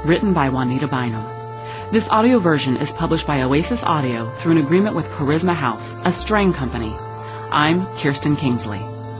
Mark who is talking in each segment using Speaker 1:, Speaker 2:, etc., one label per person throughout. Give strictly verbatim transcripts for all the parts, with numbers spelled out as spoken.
Speaker 1: written by Juanita Bynum. This audio version is published by Oasis Audio through an agreement with Charisma House, a Strang company. I'm Kirsten Kingsley.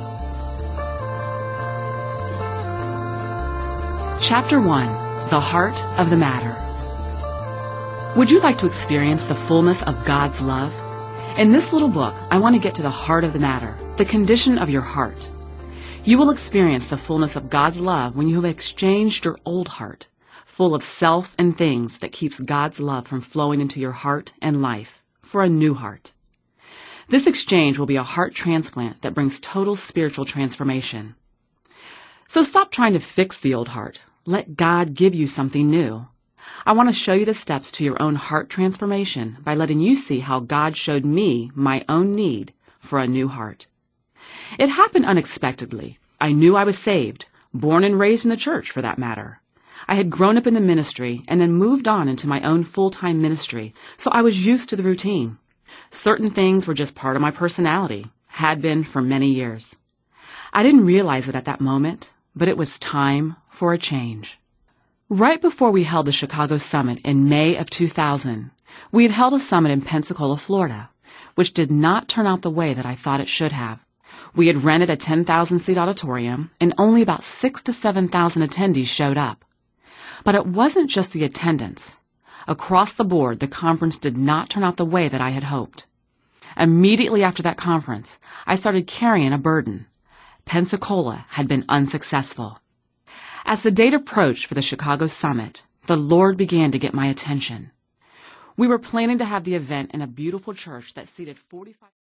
Speaker 1: Chapter one. The Heart of the Matter. Would you like to experience the fullness of God's love? In this little book, I want to get to the heart of the matter, the condition of your heart. You will experience the fullness of God's love when you have exchanged your old heart, full of self and things that keeps God's love from flowing into your heart and life, for a new heart. This exchange will be a heart transplant that brings total spiritual transformation. So stop trying to fix the old heart. Let God give you something new. I want to show you the steps to your own heart transformation by letting you see how God showed me my own need for a new heart. It happened unexpectedly. I knew I was saved, born and raised in the church for that matter. I had grown up in the ministry and then moved on into my own full-time ministry, so I was used to the routine. Certain things were just part of my personality, had been for many years. I didn't realize it at that moment, but it was time for a change. Right before we held the Chicago Summit in May of two thousand, we had held a summit in Pensacola, Florida, which did not turn out the way that I thought it should have. We had rented a ten thousand seat auditorium, and only about six to seven thousand attendees showed up. But it wasn't just the attendance. Across the board, the conference did not turn out the way that I had hoped. Immediately after that conference, I started carrying a burden. Pensacola had been unsuccessful. As the date approached for the Chicago Summit, the Lord began to get my attention. We were planning to have the event in a beautiful church that seated forty-five